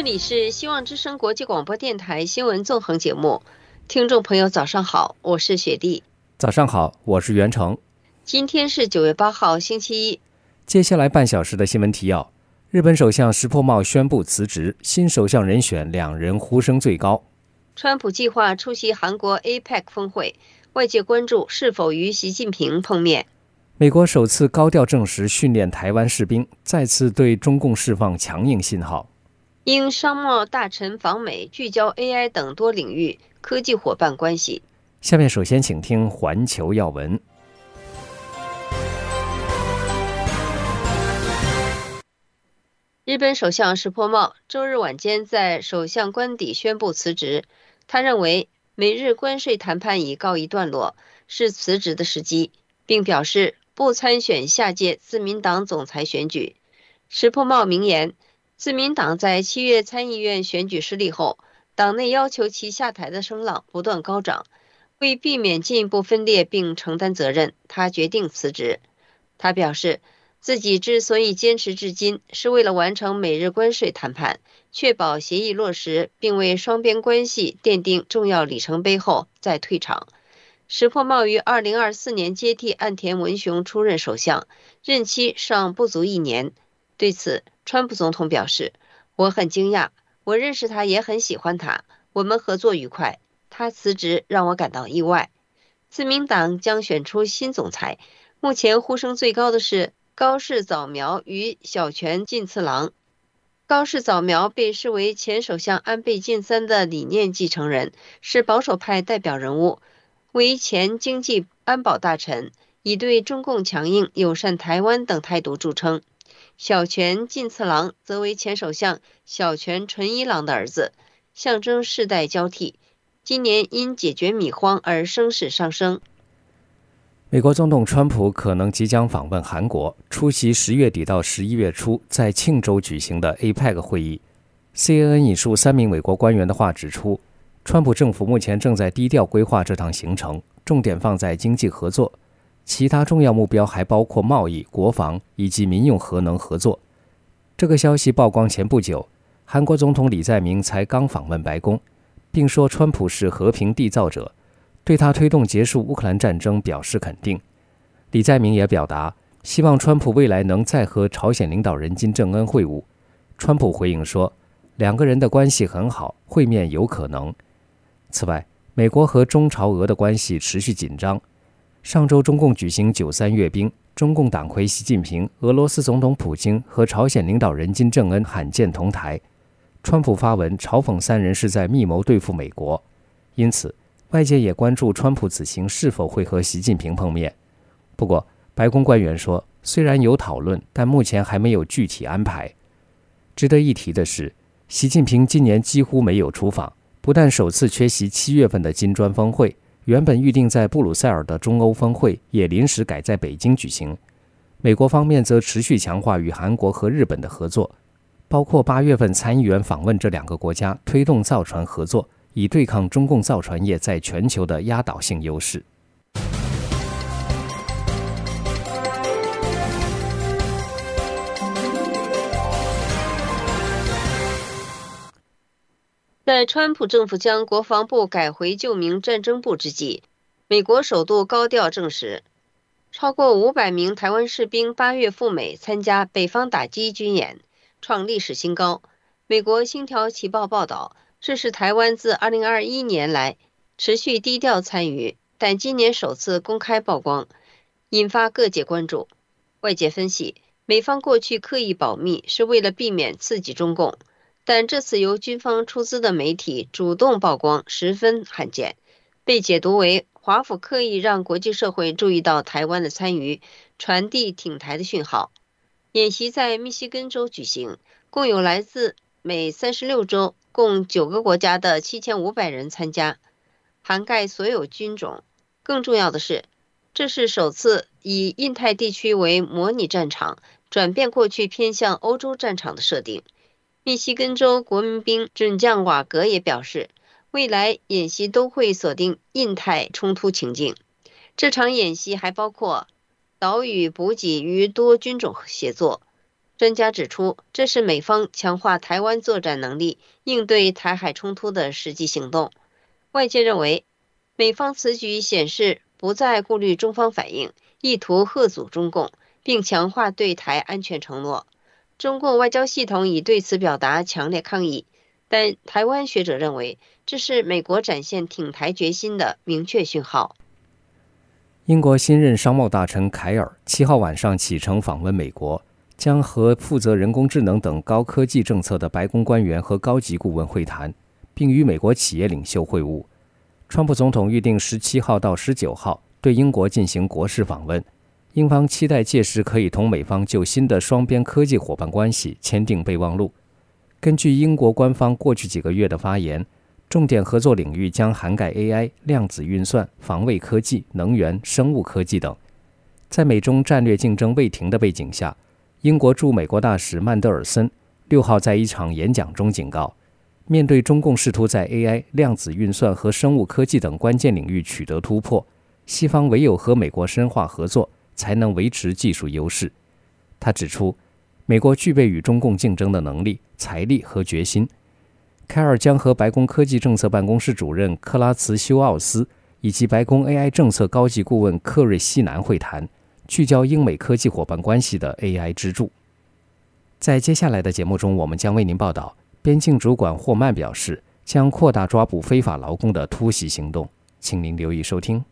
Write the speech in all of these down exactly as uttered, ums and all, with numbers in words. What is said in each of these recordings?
里是希望之声国际广播电台新闻纵横节目，听众朋友早上好，我是雪莉。 早上好，我是袁成。 今天是九月八号星期一。 接下来半小时的新闻提要：日本首相石破茂宣布辞职，新首相人选两人呼声最高。 川普计划出席韩国 A P E C 峰会，外界关注是否与习近平碰面。 美国首次高调证实训练台湾士兵，再次对中共释放强硬信号。 英商贸大臣访美，聚焦 A I 等多领域科技伙伴关系。 下面首先请听环球要闻。 日本首相石破茂周日晚间在首相官邸宣布辞职，他认为美日关税谈判已告一段落，是辞职的时机，并表示不参选下届自民党总裁选举。石破茂明言，自民党在七月参议院选举失利后，党内要求其下台的声浪不断高涨，为避免进一步分裂并承担责任，他决定辞职。他表示，自己之所以坚持至今，是为了完成美日关税谈判，确保协议落实，并为双边关系奠定重要里程碑后再退场。石破茂于二零二四年接替岸田文雄出任首相，任期尚不足一年。对此，川普总统表示，我很惊讶，我认识他也很喜欢他，我们合作愉快，他辞职让我感到意外。自民党将选出新总裁，目前呼声最高的是高市早苗与小泉进次郎。高市早苗被视为前首相安倍晋三的理念继承人，是保守派代表人物，为前经济安保大臣，以对中共强硬、友善台湾等态度著称。小泉进次郎则为前首相小泉纯一郎的儿子，象征世代交替。今年因解决米荒而声势上升。 美国总统川普可能即将访问韩国，出席十月底到十一月初在庆州举行的 A P E C 会议。C N N 引述三名美国官员的话指出，川普政府目前正在低调规划这趟行程，重点放在经济合作。其他重要目标还包括贸易、国防以及民用核能合作。这个消息曝光前不久，韩国总统李在明才刚访问白宫，并说川普是和平缔造者，对他推动结束乌克兰战争表示肯定。李在明也表达希望川普未来能再和朝鲜领导人金正恩会晤。川普回应说，两个人的关系很好，会面有可能。此外，美国和中朝俄的关系持续紧张。上周中共举行九三阅兵，中共党魁习近平、俄罗斯总统普京和朝鲜领导人金正恩罕见同台。川普发文嘲讽三人是在密谋对付美国，因此外界也关注川普此行是否会和习近平碰面。不过，白宫官员说，虽然有讨论，但目前还没有具体安排。值得一提的是，习近平今年几乎没有出访，不但首次缺席七月份的金砖峰会，原本预定在布鲁塞尔的中欧峰会也临时改在北京举行。美国方面则持续强化与韩国和日本的合作，包括八月份参议员访问这两个国家，推动造船合作，以对抗中共造船业在全球的压倒性优势。 在川普政府将国防部改回旧名战争部之际，美国首度高调证实，超过五百名台湾士兵八月赴美参加北方打击军演，创历史新高。美国星条旗报报道，这是台湾自二零二一年来持续低调参与，但今年首次公开曝光，引发各界关注。外界分析，美方过去刻意保密是为了避免刺激中共，但这次由军方出资的媒体主动曝光十分罕见，被解读为华府刻意让国际社会注意到台湾的参与，传递挺台的讯号。演习在密西根州举行，共有来自美三十六州共九个国家的七千五百人参加，涵盖所有军种。更重要的是，这是首次以印太地区为模拟战场，转变过去偏向欧洲战场的设定。密西根州国民兵准将瓦格也表示，未来演习都会锁定印太冲突情境。这场演习还包括岛屿补给与多军种协作。 专家指出，这是美方强化台湾作战能力、应对台海冲突的实际行动。外界认为，美方此举显示不再顾虑中方反应，意图嚇阻中共，并强化对台安全承诺。中共外交系统已对此表达强烈抗议，但台湾学者认为，这是美国展现挺台决心的明确讯号。 英国新任商贸大臣凯尔七号晚上启程访问美国，将和负责人工智能等高科技政策的白宫官员和高级顾问会谈，并与美国企业领袖会晤。川普总统预定十七号到十九号对英国进行国事访问，英方期待届时可以同美方就新的双边科技伙伴关系签订备忘录。根据英国官方过去几个月的发言，重点合作领域将涵盖 A I、量子运算、防卫科技、能源、生物科技等。在美中战略竞争未停的背景下，英国驻美国大使曼德尔森六号在一场演讲中警告，面对中共试图在 A I、量子运算和生物科技等关键领域取得突破，西方唯有和美国深化合作，才能维持技术优势。他指出，美国具备与中共竞争的能力、财力和决心。凯尔将和白宫科技政策办公室主任克拉茨修奥斯以及白宫 A I 政策高级顾问克瑞西南会谈，聚焦英美科技伙伴关系的 A I 支柱。在接下来的节目中，我们将为您报道，边境主管霍曼表示将扩大抓捕非法劳工的突袭行动，请您留意收听。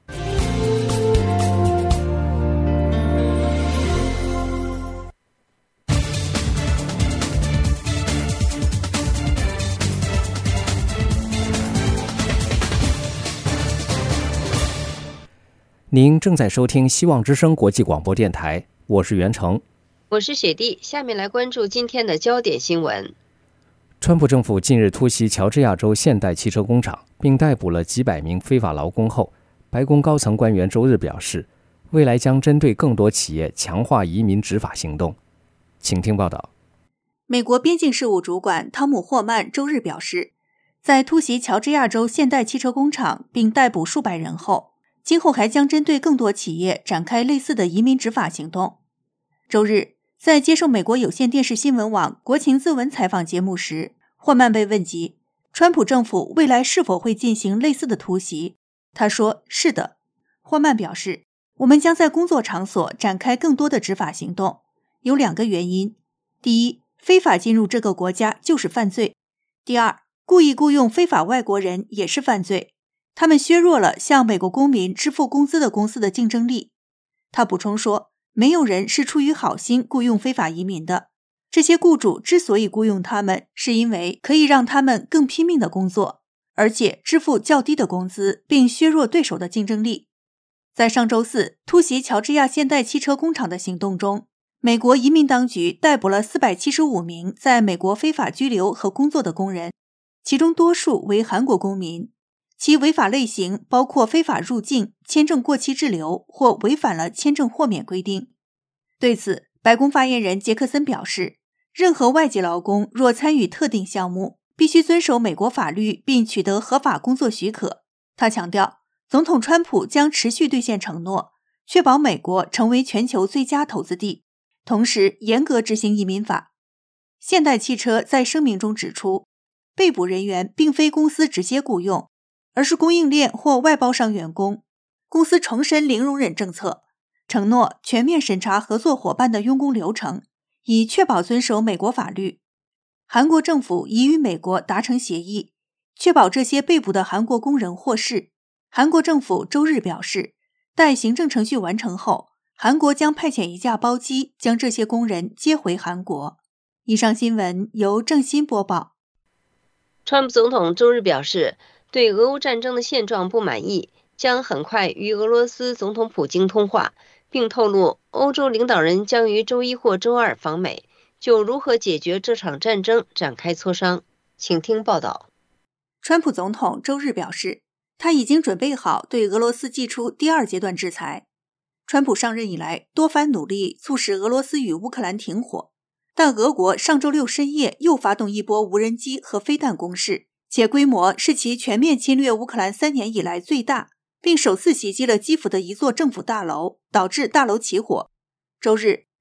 您正在收听希望之声国际广播电台，我是袁成， 我是雪弟。下面来关注今天的焦点新闻。 川普政府近日突袭乔治亚州现代汽车工厂，并逮捕了几百名非法劳工后，白宫高层官员周日表示，未来将针对更多企业强化移民执法行动。请听报道。 美国边境事务主管汤姆·霍曼周日表示，在突袭乔治亚州现代汽车工厂并逮捕数百人后，今后还将针对更多企业展开类似的移民执法行动。周日，在接受美国有线电视新闻网国情自文采访节目时，霍曼被问及川普政府未来是否会进行类似的突袭，他说是的。霍曼表示，我们将在工作场所展开更多的执法行动，有两个原因。第一，非法进入这个国家就是犯罪；第二，故意雇佣非法外国人也是犯罪。他们削弱了向美国公民支付工资的公司的竞争力。他补充说，没有人是出于好心雇佣非法移民的。这些雇主之所以雇佣他们，是因为可以让他们更拼命的工作，而且支付较低的工资，并削弱对手的竞争力。在上周四突袭乔治亚现代汽车工厂的行动中，美国移民当局逮捕了四百七十五名在美国非法居留和工作的工人，其中多数为韩国公民。其违法类型包括非法入境、签证过期滞留或违反了签证豁免规定。对此，白宫发言人杰克森表示，任何外籍劳工若参与特定项目，必须遵守美国法律并取得合法工作许可。他强调，总统川普将持续兑现承诺，确保美国成为全球最佳投资地，同时严格执行移民法。现代汽车在声明中指出，被捕人员并非公司直接雇佣，而是供应链或外包商员工。公司重申零容忍政策，承诺全面审查合作伙伴的用工流程，以确保遵守美国法律。韩国政府已与美国达成协议，确保这些被捕的韩国工人获释。韩国政府周日表示，待行政程序完成后，韩国将派遣一架包机将这些工人接回韩国。以上新闻由郑欣播报。 川普总统周日表示，对俄乌战争的现状不满意，将很快与俄罗斯总统普京通话，并透露欧洲领导人将于周一或周二访美，就如何解决这场战争展开磋商。请听报道。 川普总统周日表示，他已经准备好对俄罗斯祭出第二阶段制裁。川普上任以来多番努力促使俄罗斯与乌克兰停火，但俄国上周六深夜又发动一波无人机和飞弹攻势，且规模是其全面侵略乌克兰三年以来最大，并首次袭击了基辅的一座政府大楼，导致大楼起火。周日，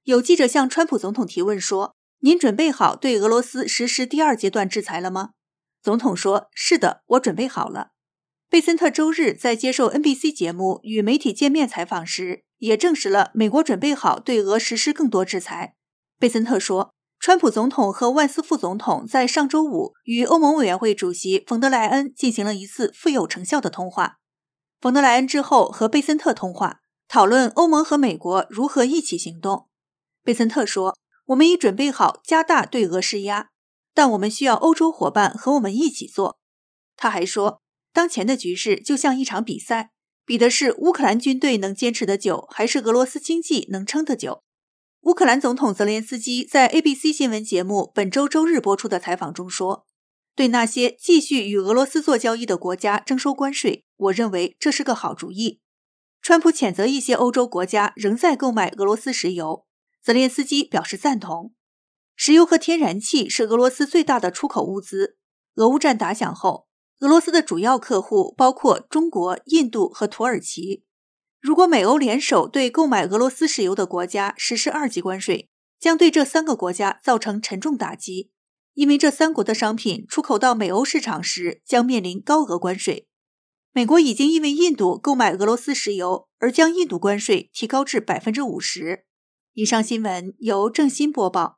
有记者向川普总统提问说，您准备好对俄罗斯实施第二阶段制裁了吗？总统说，是的，我准备好了。贝森特周日在接受 N B C 节目与媒体见面采访时，也证实了美国准备好对俄实施更多制裁。贝森特说，川普总统和万斯副总统在上周五与欧盟委员会主席冯德莱恩进行了一次富有成效的通话。冯德莱恩之后和贝森特通话，讨论欧盟和美国如何一起行动。贝森特说，我们已准备好加大对俄施压，但我们需要欧洲伙伴和我们一起做。他还说，当前的局势就像一场比赛，比的是乌克兰军队能坚持得久，还是俄罗斯经济能撑得久。乌克兰总统泽连斯基在 A B C 新闻节目本周周日播出的采访中说，对那些继续与俄罗斯做交易的国家征收关税，我认为这是个好主意。川普谴责一些欧洲国家仍在购买俄罗斯石油，泽连斯基表示赞同。石油和天然气是俄罗斯最大的出口物资。俄乌战打响后，俄罗斯的主要客户包括中国、印度和土耳其。如果美欧联手对购买俄罗斯石油的国家实施二级关税，将对这三个国家造成沉重打击，因为这三国的商品出口到美欧市场时将面临高额关税。美国已经因为印度购买俄罗斯石油而将印度关税提高至 百分之五十。 以上新闻由郑欣播报。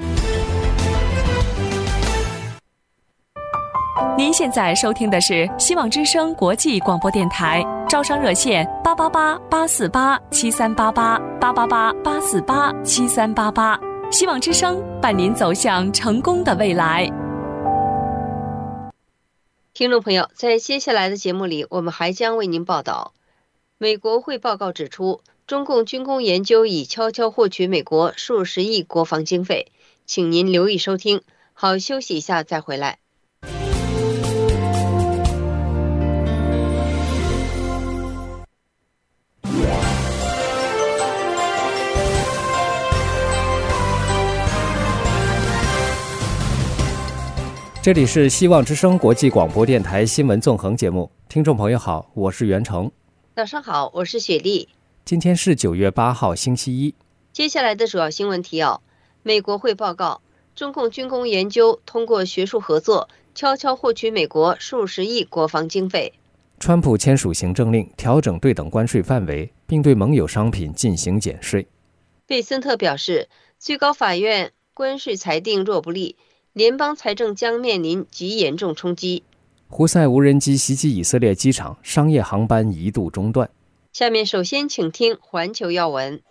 您现在收听的是希望之声国际广播电台，招商热线八八八八四八七三八八八八八八四八七三八八，希望之声伴您走向成功的未来。 听众朋友，在接下来的节目里，我们还将为您报道，美国会报告指出，中共军工研究已悄悄获取美国数十亿国防经费，请您留意收听。好，休息一下再回来。 这里是希望之声国际广播电台新闻纵横节目，听众朋友好，我是袁成。 早上好，我是雪莉。 今天是九月八号，星期一。 接下来的主要新闻提要：美国会报告，中共军工研究通过学术合作，悄悄获取美国数十亿国防经费。 川普签署行政令，调整对等关税范围，并对盟友商品进行减税。 贝森特表示，最高法院关税裁定若不利，联邦财政将面临极严重冲击。 胡塞无人机袭击以色列机场，商业航班一度中断。 下面首先请听环球要闻。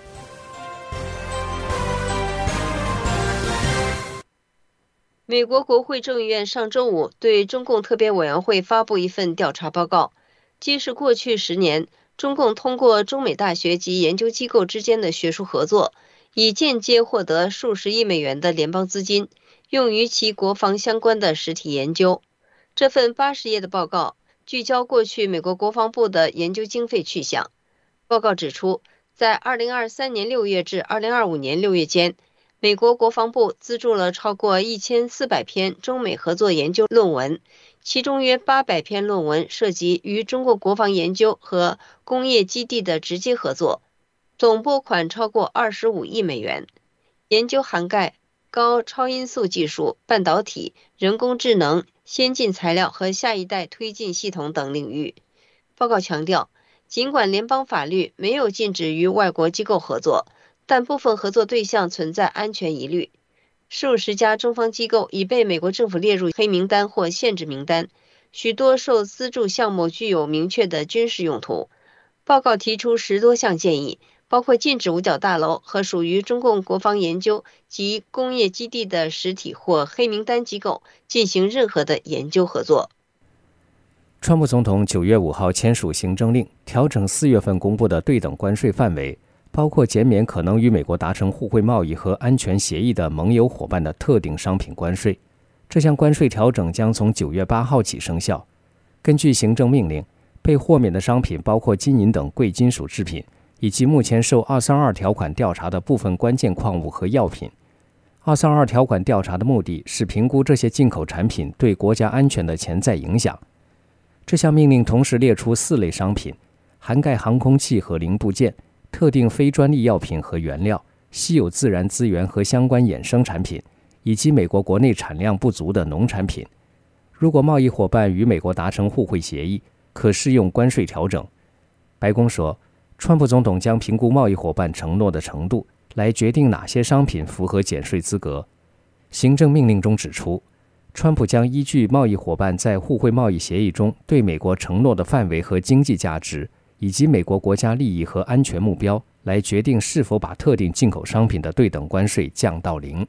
美国国会众议院上周五对中共特别委员会发布一份调查报告，揭示过去十年，中共通过中美大学及研究机构之间的学术合作，已间接获得数十亿美元的联邦资金，用于其国防相关的实体研究。这份八十页的报告聚焦过去美国国防部的研究经费去向。报告指出，在二零二三年六月至二零二五年六月间，美国国防部资助了超过一千四百篇中美合作研究论文，其中约八百篇论文涉及与中国国防研究和工业基地的直接合作，总拨款超过二十五亿美元。研究涵盖高超音速技术、半导体、人工智能、先进材料和下一代推进系统等领域。报告强调，尽管联邦法律没有禁止与外国机构合作，但部分合作对象存在安全疑虑。数十家中方机构已被美国政府列入黑名单或限制名单，许多受资助项目具有明确的军事用途。报告提出十多项建议，包括禁止五角大楼和属于中共国防研究及工业基地的实体或黑名单机构进行任何的研究合作。 川普总统九月五号签署行政令，调整四月份公布的对等关税范围，包括减免可能与美国达成互惠贸易和安全协议的盟友伙伴的特定商品关税。这项关税调整将从九月八号起生效。根据行政命令，被豁免的商品包括金银等贵金属制品，以及目前受二三二条款调查的部分关键矿物和药品。二三二条款调查的目的是评估这些进口产品对国家安全的潜在影响。这项命令同时列出四类商品，涵盖航空器和零部件、特定非专利药品和原料、 稀有自然资源和相关衍生产品，以及美国国内产量不足的农产品。如果贸易伙伴与美国达成互惠协议，可适用关税调整。白宫说，川普总统将评估贸易伙伴承诺的程度，来决定哪些商品符合减税资格。行政命令中指出，川普将依据贸易伙伴在互惠贸易协议中对美国承诺的范围和经济价值，以及美国国家利益和安全目标，来决定是否把特定进口商品的对等关税降到零。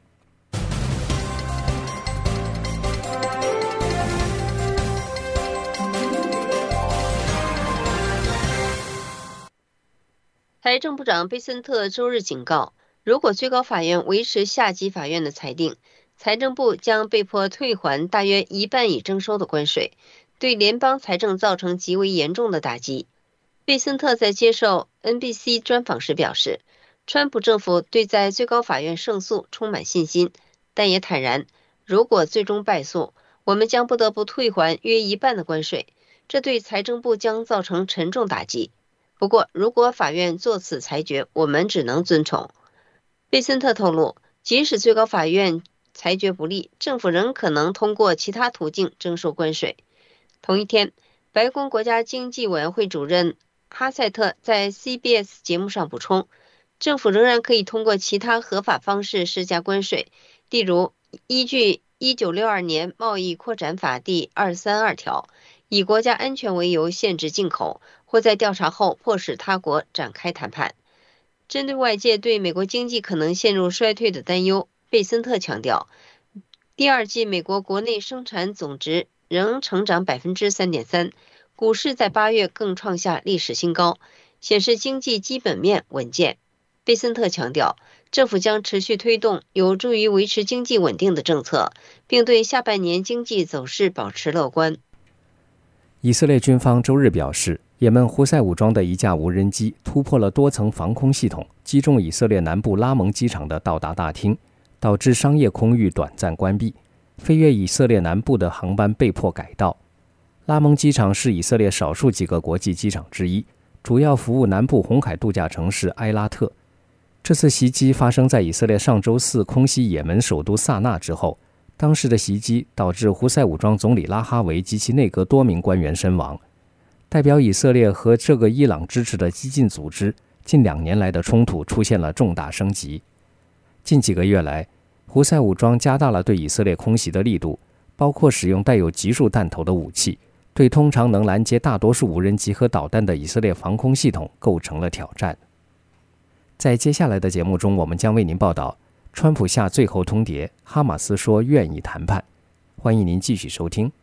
财政部长贝森特周日警告，如果最高法院维持下级法院的裁定，财政部将被迫退还大约一半已征收的关税，对联邦财政造成极为严重的打击。贝森特在接受 N B C 专访时表示，川普政府对在最高法院胜诉充满信心，但也坦然，如果最终败诉，我们将不得不退还约一半的关税，这对财政部将造成沉重打击。不过，如果法院作此裁决，我们只能遵从。贝森特透露，即使最高法院裁决不利，政府仍可能通过其他途径征收关税。同一天，白宫国家经济委员会主任哈塞特在 C B S 节目上补充，政府仍然可以通过其他合法方式施加关税，例如依据一九六二年贸易扩展法第二百三十二条，以国家安全为由限制进口，或在调查后迫使他国展开谈判。针对外界对美国经济可能陷入衰退的担忧，贝森特强调，第二季美国国内生产总值仍成长 百分之三点三， 股市在八月更创下历史新高，显示经济基本面稳健。贝森特强调，政府将持续推动有助于维持经济稳定的政策，并对下半年经济走势保持乐观。 以色列军方周日表示，也门胡塞武装的一架无人机突破了多层防空系统，击中以色列南部拉蒙机场的到达大厅，导致商业空域短暂关闭，飞越以色列南部的航班被迫改道。拉蒙机场是以色列少数几个国际机场之一，主要服务南部红海度假城市埃拉特。这次袭击发生在以色列上周四空袭也门首都萨那之后，当时的袭击导致胡塞武装总理拉哈维及其内阁多名官员身亡。代表以色列和这个伊朗支持的激进组织近两年来的冲突出现了重大升级。近几个月来，胡塞武装加大了对以色列空袭的力度，包括使用带有集束弹头的武器，对通常能拦截大多数无人机和导弹的以色列防空系统构成了挑战。在接下来的节目中，我们将为您报道川普下最后通牒，哈马斯说愿意谈判。欢迎您继续收听。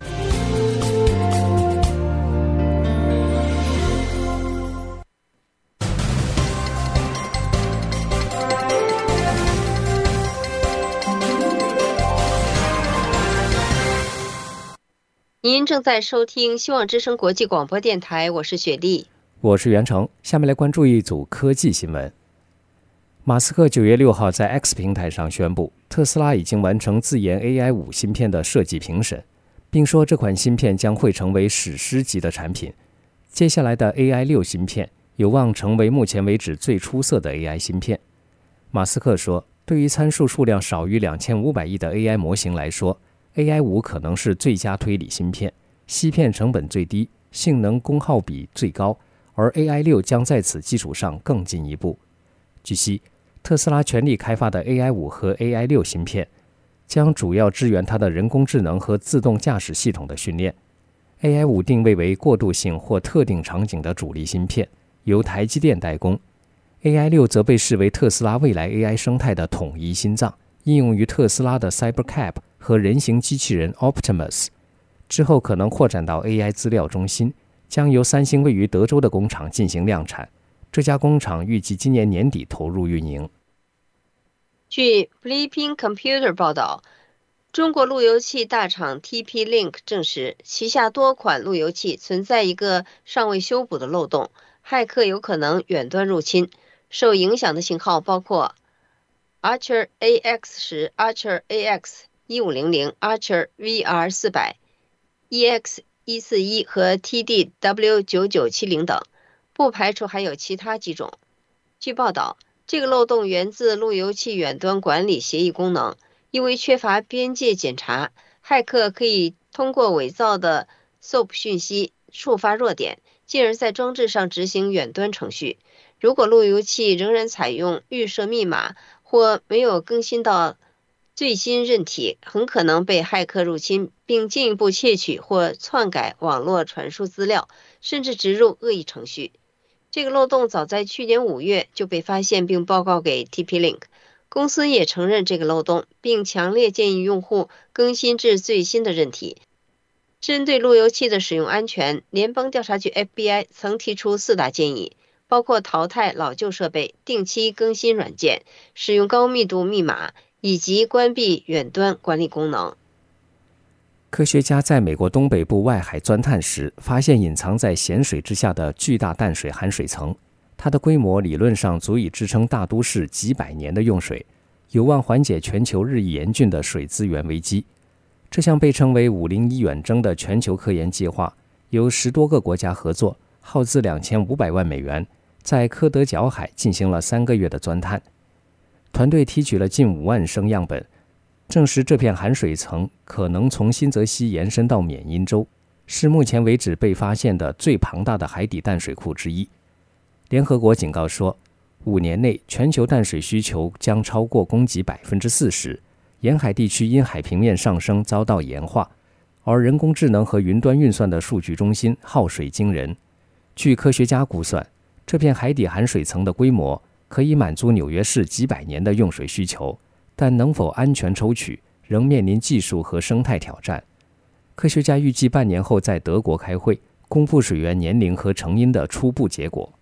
您正在收听希望之声国际广播电台，我是雪莉， 我是袁成。下面来关注一组科技新闻。马斯克九月六号在 X 平台上宣布，特斯拉已经完成自研 A I 五 芯片的设计评审，并说这款芯片将会成为史诗级的产品。接下来的 A I 六 芯片有望成为目前为止最出色的 A I 芯片。马斯克说，对于参数数量少于两千五百亿的 A I 模型来说， A I 五 可能是最佳推理芯片，芯片成本最低，性能功耗比最高，而 A I 六 将在此基础上更进一步。据悉，特斯拉全力开发的 A I 五 和 A I 六 芯片将主要支援它的人工智能和自动驾驶系统的训练。A I 五 定位为过渡性或特定场景的主力芯片，由台积电代工。A I 六 则被视为特斯拉未来 A I 生态的统一心脏，应用于特斯拉的 Cybercab 和人形机器人 Optimus， 之后可能扩展到 A I 资料中心，将由三星位于德州的工厂进行量产。这家工厂预计今年年底投入运营。 据 Bleeping Computer 报道，中国路由器大厂 T P Link 证实，旗下多款路由器存在一个尚未修补的漏洞，骇客有可能远端入侵。受影响的型号包括 Archer A X 十、Archer A X 一五零零、Archer V R 四百、E X 一四一 和 T D W 九九七零等，不排除还有其他机种。据报道， 这个漏洞源自路由器远端管理协议功能，因为缺乏边界检查，骇客可以通过伪造的 S O A P 讯息触发弱点，进而在装置上执行远端程序。如果路由器仍然采用预设密码或没有更新到最新韧体，很可能被骇客入侵，并进一步窃取或篡改网络传输资料，甚至植入恶意程序。这个漏洞早在去年五月就被发现并报告给 T P Link， 公司也承认这个漏洞，并强烈建议用户更新至最新的韧体。针对路由器的使用安全，联邦调查局 F B I 曾提出四大建议，包括淘汰老旧设备、定期更新软件、使用高密度密码以及关闭远端管理功能。 科学家在美国东北部外海钻探时，发现隐藏在咸水之下的巨大淡水含水层，它的规模理论上足以支撑大都市几百年的用水，有望缓解全球日益严峻的水资源危机。这项被称为五零一远征的全球科研计划，由十多个国家合作，耗资两千五百万美元，在科德角海进行了三个月的钻探。团队提取了近五万升样本，证实这片含水层可能从新泽西延伸到缅因州，是目前为止被发现的最庞大的海底淡水库之一。联合国警告说，五年内全球淡水需求将超过供给 百分之四十， 沿海地区因海平面上升遭到盐化，而人工智能和云端运算的数据中心耗水惊人。据科学家估算，这片海底含水层的规模可以满足纽约市几百年的用水需求，但能否安全抽取，仍面临技术和生态挑战。科学家预计半年后在德国开会，公布水源年龄和成因的初步结果。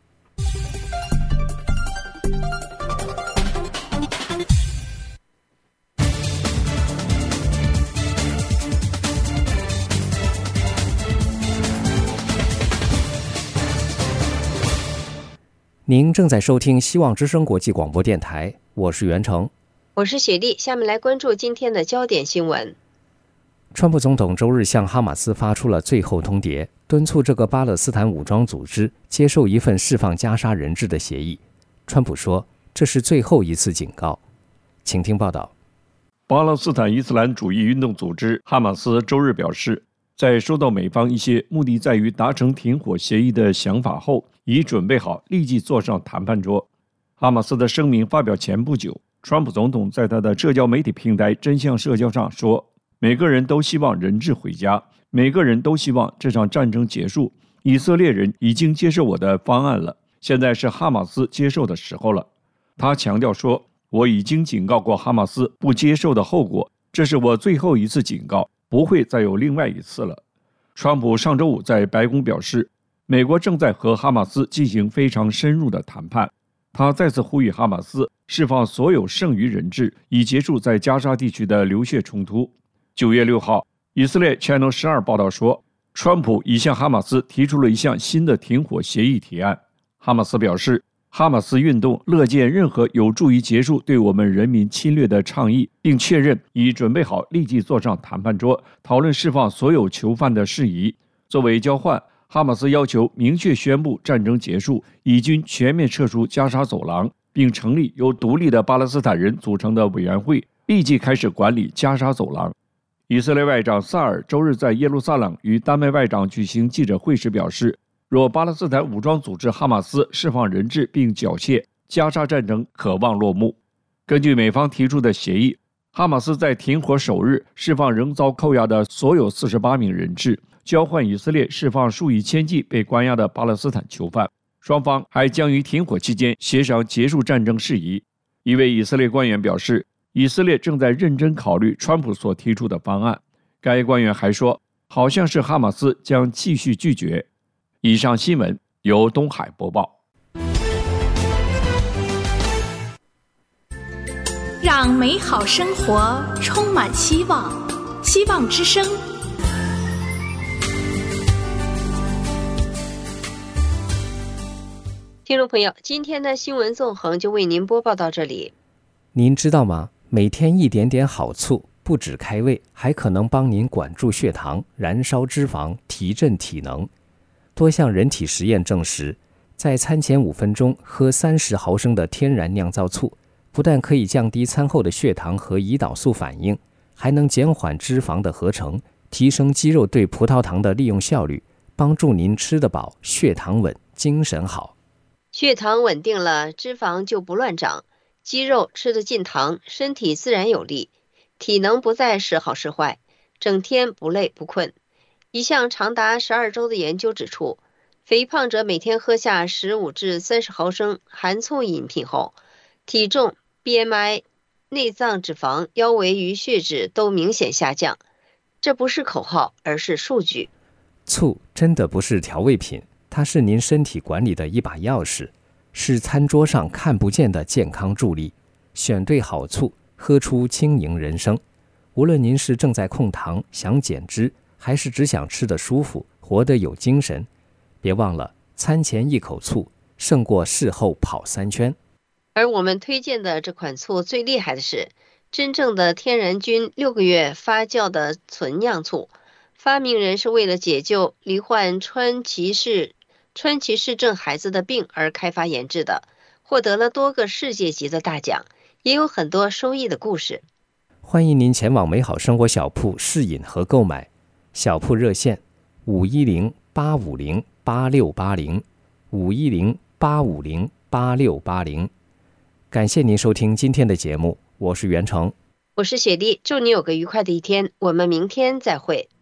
您正在收听希望之声国际广播电台，我是袁成， 我是雪莉。下面来关注今天的焦点新闻。 川普总统周日向哈马斯发出了最后通牒，敦促这个巴勒斯坦武装组织接受一份释放加沙人质的协议。川普说，这是最后一次警告。请听报道。 巴勒斯坦伊斯兰主义运动组织哈马斯周日表示，在收到美方一些目的在于达成停火协议的想法后，已准备好立即坐上谈判桌。哈马斯的声明发表前不久，川普总统在他的社交媒体平台真相社交上说，每个人都希望人质回家，每个人都希望这场战争结束。以色列人已经接受我的方案了，现在是哈马斯接受的时候了。他强调说，我已经警告过哈马斯不接受的后果，这是我最后一次警告，不会再有另外一次了。川普上周五在白宫表示，美国正在和哈马斯进行非常深入的谈判。他再次呼吁哈马斯释放所有剩余人质，以结束在加沙地区的流血冲突。九月六号，以色列 Channel 十二报道说，川普已向哈马斯提出了一项新的停火协议提案。哈马斯表示，哈马斯运动乐见任何有助于结束对我们人民侵略的倡议，并确认已准备好立即坐上谈判桌，讨论释放所有囚犯的事宜。作为交换，哈马斯要求明确宣布战争结束，以军全面撤出加沙走廊，并成立由独立的巴勒斯坦人组成的委员会，立即开始管理加沙走廊。以色列外长萨尔周日在耶路撒冷与丹麦外长举行记者会时表示，若巴勒斯坦武装组织哈马斯释放人质并缴械，加沙战争可望落幕。根据美方提出的协议，哈马斯在停火首日释放仍遭扣押的所有四十八名人质，交换以色列释放数以千计被关押的巴勒斯坦囚犯。双方还将于停火期间协商结束战争事宜。一位以色列官员表示，以色列正在认真考虑川普所提出的方案。该官员还说，好像是哈马斯将继续拒绝。以上新闻由东海播报。 让美好生活充满希望，希望之声。 听众朋友，今天的新闻纵横就为您播报到这里。 您知道吗？每天一点点好醋，不止开胃，还可能帮您管住血糖、燃烧脂肪、提振体能。多项人体实验证实， 在餐前五分钟喝三十毫升的天然酿造醋，不但可以降低餐后的血糖和胰岛素反应，还能减缓脂肪的合成，提升肌肉对葡萄糖的利用效率，帮助您吃得饱、血糖稳、精神好。 血糖稳定了，脂肪就不乱长，肌肉吃得进糖，身体自然有力，体能不再时好时坏，整天不累不困。一项长达十二周的研究指出，肥胖者每天喝下十五至三十毫升含醋饮品后，体重、B M I、内脏脂肪、腰围与血脂都明显下降。这不是口号，而是数据。 醋真的不是调味品，它是您身体管理的一把钥匙，是餐桌上看不见的健康助力。选对好醋，喝出轻盈人生。无论您是正在控糖、想减脂，还是只想吃得舒服、活得有精神，别忘了餐前一口醋胜过事后跑三圈。 而我们推荐的这款醋最厉害的是真正的天然菌六个月发酵的纯酿醋，发明人是为了解救罹患川崎氏川崎氏症孩子的病而开发研制的，获得了多个世界级的大奖，也有很多收益的故事。 欢迎您前往美好生活小铺试饮和购买，小铺热线五一零八五零八六八零五一零八五零八六八零。感谢您收听今天的节目，我是袁成， 我是雪莉，祝你有个愉快的一天，我们明天再会。